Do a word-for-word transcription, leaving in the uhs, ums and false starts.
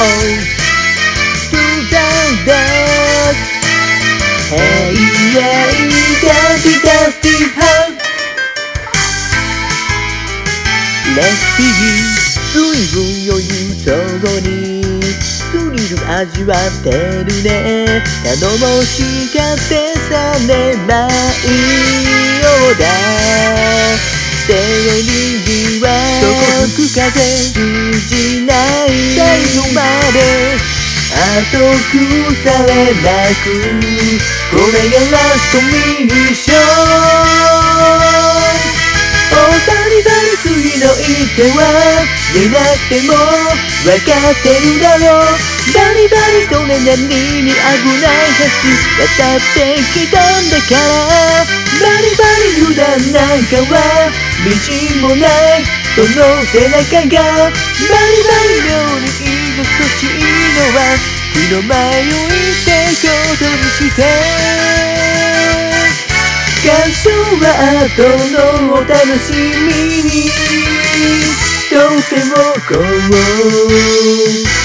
To the dark Hey yeah Dirty dusty heart Let's be 随分余裕そうにスリル味わってるね頼もしがってさればいいようだセオリーはどこ吹く風通じない最後まで後腐れなくこれがラストミッションおバリバリ次の一手は出なくても分かってるだろうバリバリそれなりに危ない橋渡ってきたんだからバリバリ油断なんかは道もないその背中がバリバリ料理居心地いいのは日の前を行ってことにして感想は後のお楽しみにとてもこう